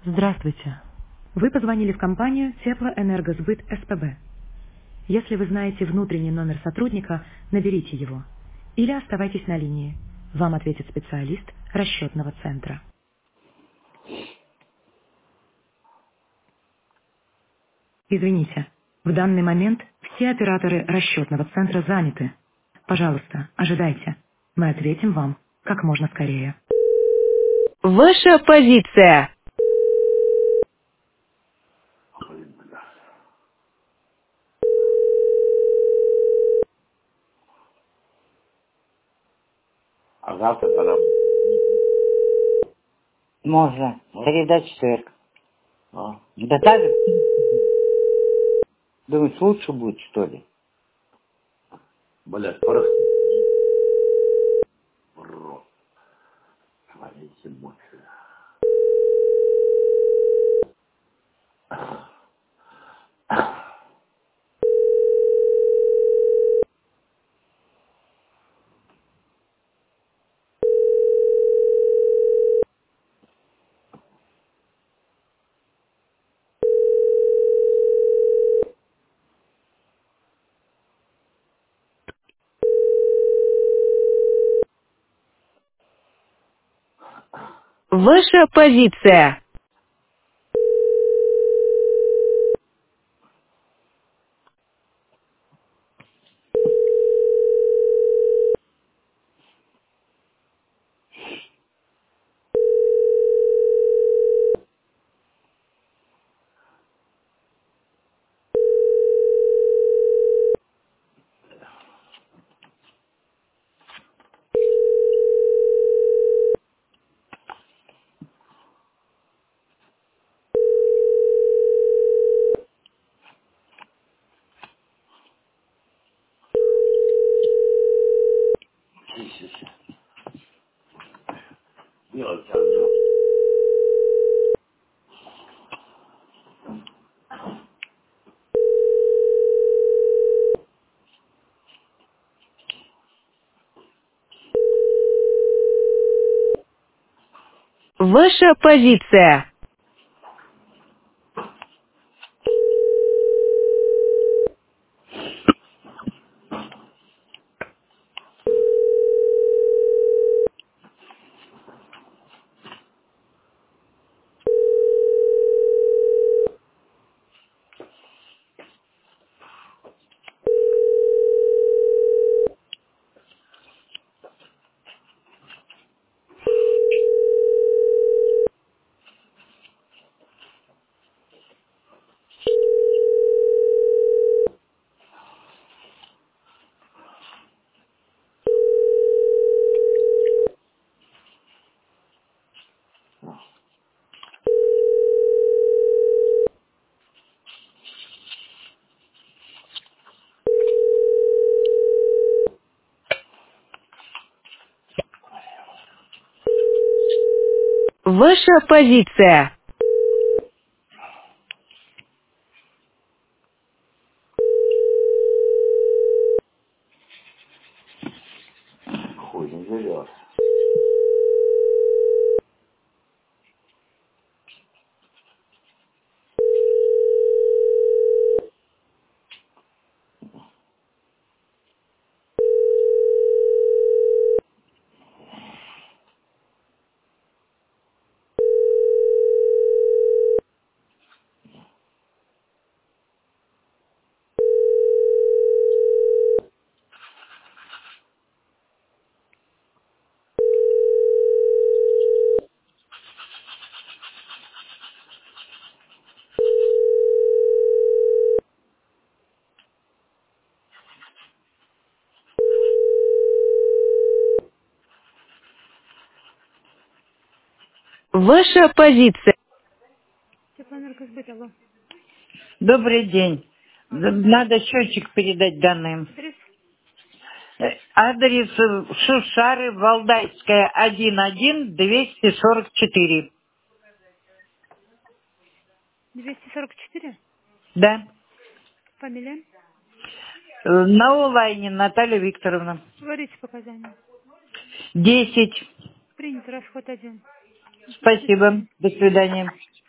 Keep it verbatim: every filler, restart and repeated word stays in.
Здравствуйте. Вы позвонили в компанию Теплоэнергосбыт СПБ. Если вы знаете внутренний номер сотрудника, наберите его. Или оставайтесь на линии. Вам ответит специалист расчетного центра. Извините, в данный момент все операторы расчетного центра заняты. Пожалуйста, ожидайте. Мы ответим вам как можно скорее. Ваша позиция. Ой, бля. А завтра когда... Можно. Ну, Среда, четверг. а? Да так, думаешь, лучше будет, что ли? Блядь, порох. Рот. Твоите мочи. Ваша позиция. Чищись. Делать сейчас делать. Ваша позиция. Ваша позиция. Хуй не берет. Ваша позиция. Теплоэнергосбыт, алло. Добрый день. Д- Ага. Надо счетчик передать данным. Адрес Э, Адрес э, Шушары, Валдайская, один один двести сорок четыре. двести сорок четыре. Да. Фамилия. Э, На онлайне Наталья Викторовна. Говорите показания. Десять. Принят расход один. До свидания. Спасибо. До свидания.